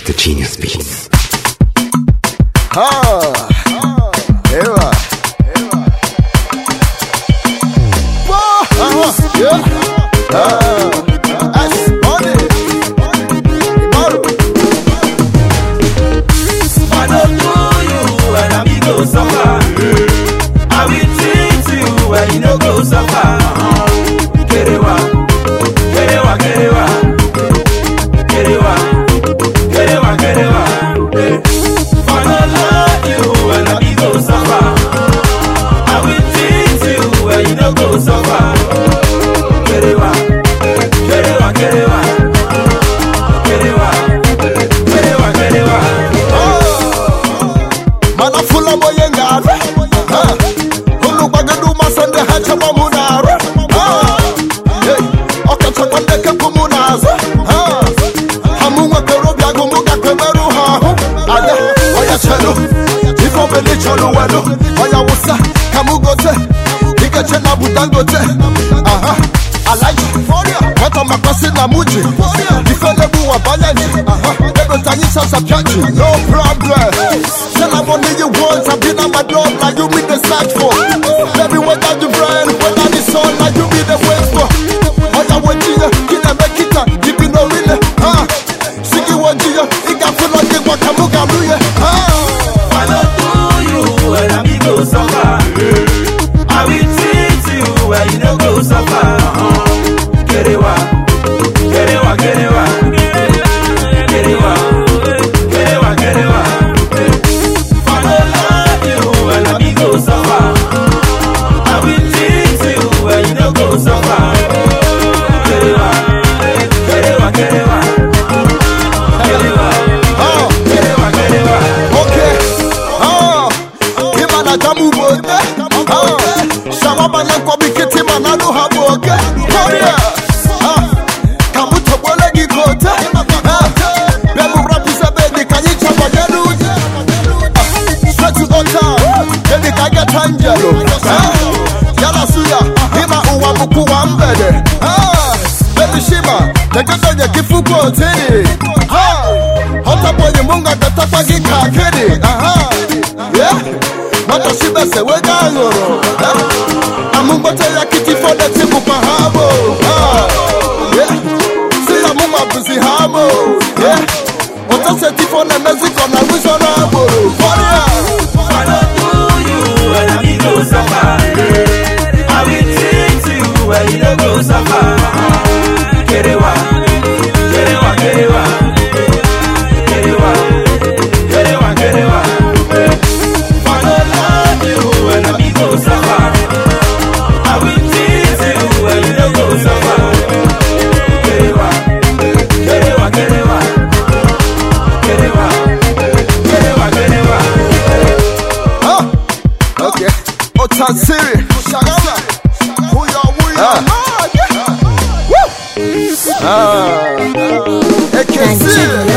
The Genius Beats. Eva. I don't know you and I be go suffer. I will treat you and you no go suffer. Kerewa, kerewa, kerewa, kerewa, kerewa, kerewa. I don't love you and I be go suffer. I will treat you and you no go suffer. Kerewa, kerewa, kerewa, kerewa, kerewa, kerewa. Mana fula moyenga hulu bagadu masande hacha mamunara okacha kwandeke kumunaza hamunga kerobi agumuga kwemeru hahu ada oya chelo ifo beli cholu welo oya wusa kamugote ike chena budangote alaji kata makasi na muji ifelebu wa balenji ego tanyisha sapyachi no problem. Tell I money you want, I've been on my dog like you be the search for. Baby, what that you friend, when I the sun like you be the wait for. All I want you, get a make it, keep it no really, Sing you want you, you got full of the wakamuga, I don't know you and I be go suffer. I will treat you and you no go suffer. Kerewa, kerewa, kerewa, kerewa, kerewa, kerewa. I don't love you and I be go suffer. I will treat you and you no go suffer. Kerewa, kerewa, kerewa, kerewa, kerewa, kerewa. Okay, Imana jamu bote, Shamaba na kwa bikiti manadu haboke. Kamuto bole gikote, Bemu rapi sebedi kanyicha wajelu. Straight to Otta, baby kaga tanjelo. Yala suya, hima uwa muku wa mbede. Baby shima, negendo nye kifuku otini. Hota boy munga gatakwa gikakiri. Mata shibe se wega ngoro. Amumbote ya kiti for the timu kwa habo. Sila muma busi habo. Ota se tifo na meziko na wiso na boro. I don't know you and I be go suffer. I will treat you and you no go suffer. Kerewa, kerewa, kerewa, kerewa, kerewa, kerewa. I don't love you and I be go suffer. I will treat you and you no go suffer. Kerewa, kerewa, kerewa, kerewa, kerewa, kerewa. Okay. Otta Siri. Shagama. Woo. AKC.